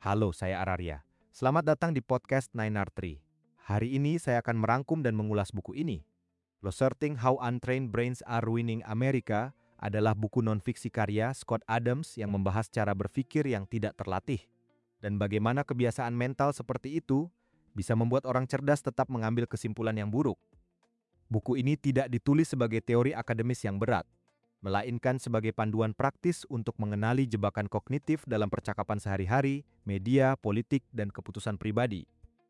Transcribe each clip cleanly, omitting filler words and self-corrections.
Halo, saya Araria. Selamat datang di podcast 9R3. Hari ini saya akan merangkum dan mengulas buku ini. Loserting How Untrained Brains Are Ruining America adalah buku non-fiksi karya Scott Adams yang membahas cara berpikir yang tidak terlatih dan bagaimana kebiasaan mental seperti itu bisa membuat orang cerdas tetap mengambil kesimpulan yang buruk. Buku ini tidak ditulis sebagai teori akademis yang berat, melainkan sebagai panduan praktis untuk mengenali jebakan kognitif dalam percakapan sehari-hari, media, politik, dan keputusan pribadi.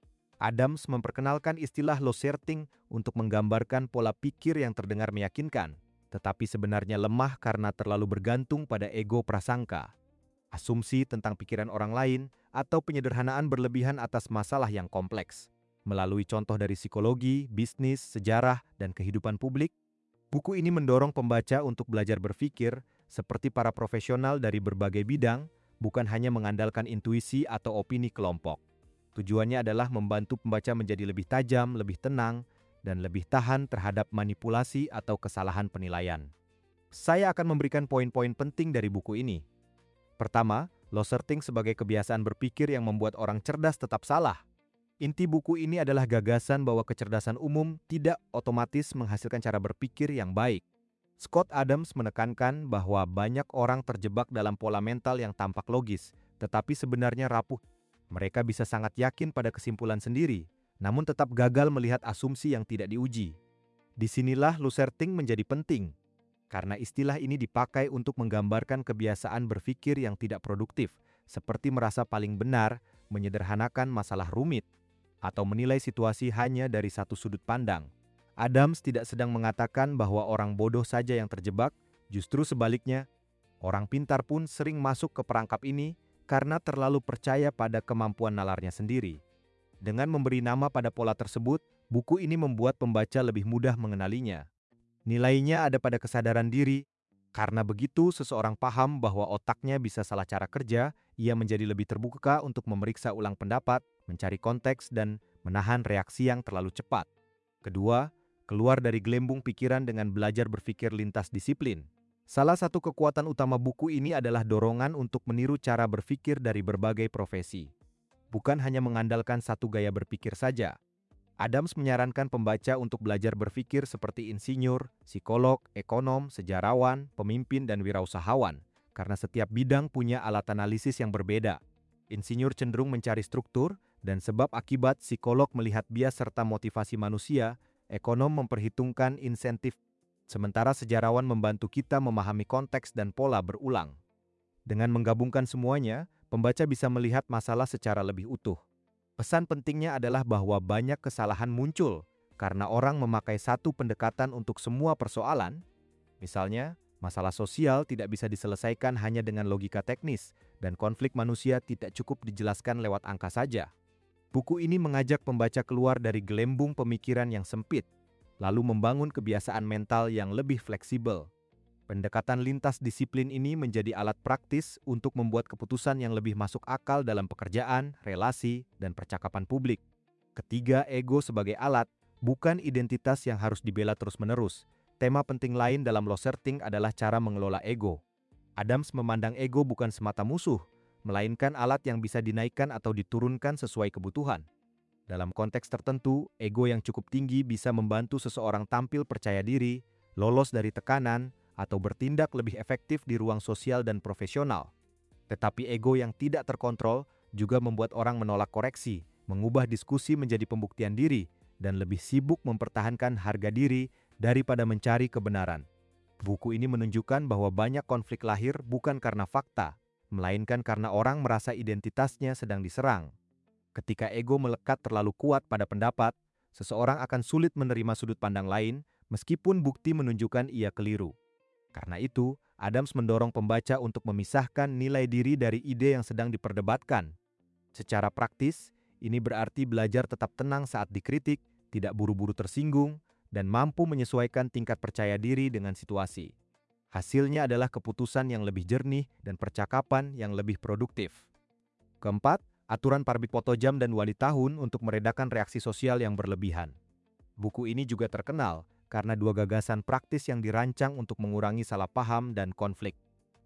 Adams memperkenalkan istilah loserting untuk menggambarkan pola pikir yang terdengar meyakinkan, tetapi sebenarnya lemah karena terlalu bergantung pada ego prasangka, asumsi tentang pikiran orang lain, atau penyederhanaan berlebihan atas masalah yang kompleks. Melalui contoh dari psikologi, bisnis, sejarah, dan kehidupan publik, buku ini mendorong pembaca untuk belajar berpikir seperti para profesional dari berbagai bidang, bukan hanya mengandalkan intuisi atau opini kelompok. Tujuannya adalah membantu pembaca menjadi lebih tajam, lebih tenang, dan lebih tahan terhadap manipulasi atau kesalahan penilaian. Saya akan memberikan poin-poin penting dari buku ini. Pertama, loserting sebagai kebiasaan berpikir yang membuat orang cerdas tetap salah. Inti buku ini adalah gagasan bahwa kecerdasan umum tidak otomatis menghasilkan cara berpikir yang baik. Scott Adams menekankan bahwa banyak orang terjebak dalam pola mental yang tampak logis, tetapi sebenarnya rapuh. Mereka bisa sangat yakin pada kesimpulan sendiri, namun tetap gagal melihat asumsi yang tidak diuji. Disinilah loserting menjadi penting, karena istilah ini dipakai untuk menggambarkan kebiasaan berpikir yang tidak produktif, seperti merasa paling benar, menyederhanakan masalah rumit, atau menilai situasi hanya dari satu sudut pandang. Adams tidak sedang mengatakan bahwa orang bodoh saja yang terjebak, justru sebaliknya, orang pintar pun sering masuk ke perangkap ini karena terlalu percaya pada kemampuan nalarnya sendiri. Dengan memberi nama pada pola tersebut, buku ini membuat pembaca lebih mudah mengenalinya. Nilainya ada pada kesadaran diri. Karena begitu, seseorang paham bahwa otaknya bisa salah cara kerja, ia menjadi lebih terbuka untuk memeriksa ulang pendapat, mencari konteks, dan menahan reaksi yang terlalu cepat. Kedua, keluar dari gelembung pikiran dengan belajar berpikir lintas disiplin. Salah satu kekuatan utama buku ini adalah dorongan untuk meniru cara berpikir dari berbagai profesi. Bukan hanya mengandalkan satu gaya berpikir saja. Adams menyarankan pembaca untuk belajar berpikir seperti insinyur, psikolog, ekonom, sejarawan, pemimpin, dan wirausahawan, karena setiap bidang punya alat analisis yang berbeda. Insinyur cenderung mencari struktur, dan sebab akibat psikolog melihat bias serta motivasi manusia, ekonom memperhitungkan insentif, sementara sejarawan membantu kita memahami konteks dan pola berulang. Dengan menggabungkan semuanya, pembaca bisa melihat masalah secara lebih utuh. Pesan pentingnya adalah bahwa banyak kesalahan muncul karena orang memakai satu pendekatan untuk semua persoalan. Misalnya, masalah sosial tidak bisa diselesaikan hanya dengan logika teknis, dan konflik manusia tidak cukup dijelaskan lewat angka saja. Buku ini mengajak pembaca keluar dari gelembung pemikiran yang sempit, lalu membangun kebiasaan mental yang lebih fleksibel. Pendekatan lintas disiplin ini menjadi alat praktis untuk membuat keputusan yang lebih masuk akal dalam pekerjaan, relasi, dan percakapan publik. Ketiga, ego sebagai alat, bukan identitas yang harus dibela terus-menerus. Tema penting lain dalam loserting adalah cara mengelola ego. Adams memandang ego bukan semata musuh, melainkan alat yang bisa dinaikkan atau diturunkan sesuai kebutuhan. Dalam konteks tertentu, ego yang cukup tinggi bisa membantu seseorang tampil percaya diri, lolos dari tekanan, atau bertindak lebih efektif di ruang sosial dan profesional. Tetapi ego yang tidak terkontrol juga membuat orang menolak koreksi, mengubah diskusi menjadi pembuktian diri, dan lebih sibuk mempertahankan harga diri daripada mencari kebenaran. Buku ini menunjukkan bahwa banyak konflik lahir bukan karena fakta, melainkan karena orang merasa identitasnya sedang diserang. Ketika ego melekat terlalu kuat pada pendapat, seseorang akan sulit menerima sudut pandang lain meskipun bukti menunjukkan ia keliru. Karena itu, Adams mendorong pembaca untuk memisahkan nilai diri dari ide yang sedang diperdebatkan. Secara praktis, ini berarti belajar tetap tenang saat dikritik, tidak buru-buru tersinggung, dan mampu menyesuaikan tingkat percaya diri dengan situasi. Hasilnya adalah keputusan yang lebih jernih dan percakapan yang lebih produktif. Keempat, aturan Parabit Potojam dan Wali Tahun untuk meredakan reaksi sosial yang berlebihan. Buku ini juga terkenal karena dua gagasan praktis yang dirancang untuk mengurangi salah paham dan konflik.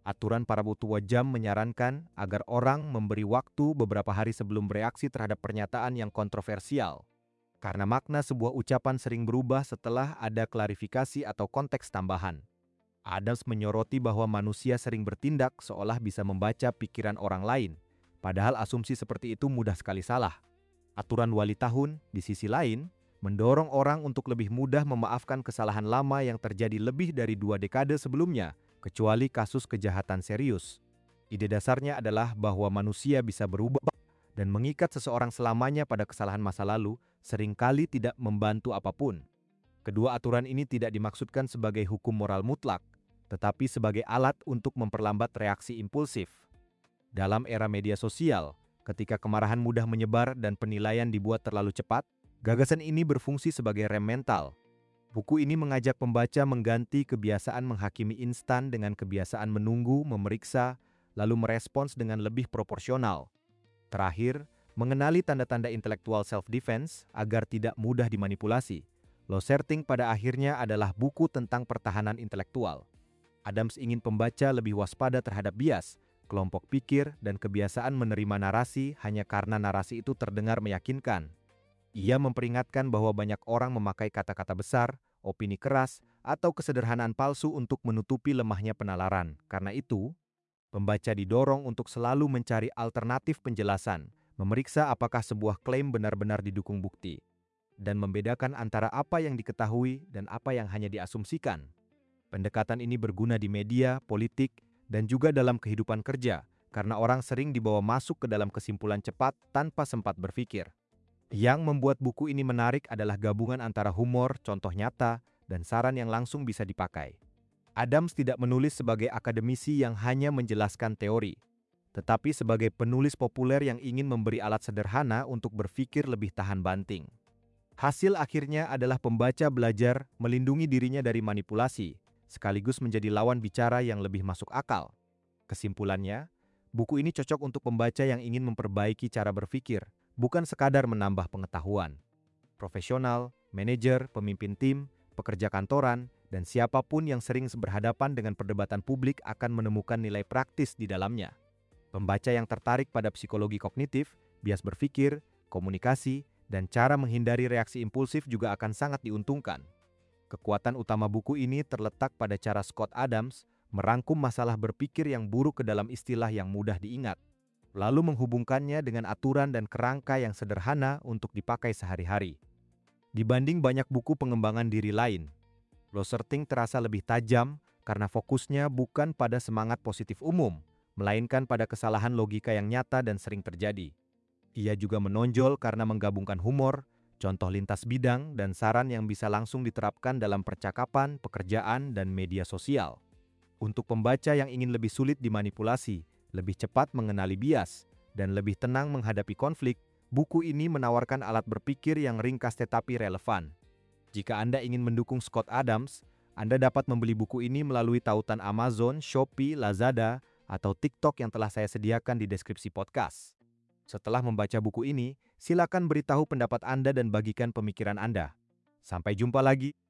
Aturan para tua jam menyarankan agar orang memberi waktu beberapa hari sebelum bereaksi terhadap pernyataan yang kontroversial. Karena makna sebuah ucapan sering berubah setelah ada klarifikasi atau konteks tambahan. Adams menyoroti bahwa manusia sering bertindak seolah bisa membaca pikiran orang lain, padahal asumsi seperti itu mudah sekali salah. Aturan wali tahun, di sisi lain, mendorong orang untuk lebih mudah memaafkan kesalahan lama yang terjadi lebih dari 2 dekade sebelumnya, kecuali kasus kejahatan serius. Ide dasarnya adalah bahwa manusia bisa berubah dan mengikat seseorang selamanya pada kesalahan masa lalu seringkali tidak membantu apapun. Kedua aturan ini tidak dimaksudkan sebagai hukum moral mutlak, tetapi sebagai alat untuk memperlambat reaksi impulsif. Dalam era media sosial, ketika kemarahan mudah menyebar dan penilaian dibuat terlalu cepat, gagasan ini berfungsi sebagai rem mental. Buku ini mengajak pembaca mengganti kebiasaan menghakimi instan dengan kebiasaan menunggu, memeriksa, lalu merespons dengan lebih proporsional. Terakhir, mengenali tanda-tanda intelektual self-defense agar tidak mudah dimanipulasi. Loserting pada akhirnya adalah buku tentang pertahanan intelektual. Adams ingin pembaca lebih waspada terhadap bias, kelompok pikir, dan kebiasaan menerima narasi hanya karena narasi itu terdengar meyakinkan. Ia memperingatkan bahwa banyak orang memakai kata-kata besar, opini keras, atau kesederhanaan palsu untuk menutupi lemahnya penalaran. Karena itu, pembaca didorong untuk selalu mencari alternatif penjelasan, memeriksa apakah sebuah klaim benar-benar didukung bukti, dan membedakan antara apa yang diketahui dan apa yang hanya diasumsikan. Pendekatan ini berguna di media, politik, dan juga dalam kehidupan kerja, karena orang sering dibawa masuk ke dalam kesimpulan cepat tanpa sempat berpikir. Yang membuat buku ini menarik adalah gabungan antara humor, contoh nyata, dan saran yang langsung bisa dipakai. Adams tidak menulis sebagai akademisi yang hanya menjelaskan teori, tetapi sebagai penulis populer yang ingin memberi alat sederhana untuk berpikir lebih tahan banting. Hasil akhirnya adalah pembaca belajar melindungi dirinya dari manipulasi, sekaligus menjadi lawan bicara yang lebih masuk akal. Kesimpulannya, buku ini cocok untuk pembaca yang ingin memperbaiki cara berpikir, bukan sekadar menambah pengetahuan. Profesional, manajer, pemimpin tim, pekerja kantoran, dan siapapun yang sering berhadapan dengan perdebatan publik akan menemukan nilai praktis di dalamnya. Pembaca yang tertarik pada psikologi kognitif, bias berpikir, komunikasi, dan cara menghindari reaksi impulsif juga akan sangat diuntungkan. Kekuatan utama buku ini terletak pada cara Scott Adams merangkum masalah berpikir yang buruk ke dalam istilah yang mudah diingat, lalu menghubungkannya dengan aturan dan kerangka yang sederhana untuk dipakai sehari-hari. Dibanding banyak buku pengembangan diri lain, Loserting terasa lebih tajam karena fokusnya bukan pada semangat positif umum, melainkan pada kesalahan logika yang nyata dan sering terjadi. Ia juga menonjol karena menggabungkan humor, contoh lintas bidang, dan saran yang bisa langsung diterapkan dalam percakapan, pekerjaan, dan media sosial. Untuk pembaca yang ingin lebih sulit dimanipulasi, lebih cepat mengenali bias, dan lebih tenang menghadapi konflik, buku ini menawarkan alat berpikir yang ringkas tetapi relevan. Jika Anda ingin mendukung Scott Adams, Anda dapat membeli buku ini melalui tautan Amazon, Shopee, Lazada, atau TikTok yang telah saya sediakan di deskripsi podcast. Setelah membaca buku ini, silakan beritahu pendapat Anda dan bagikan pemikiran Anda. Sampai jumpa lagi.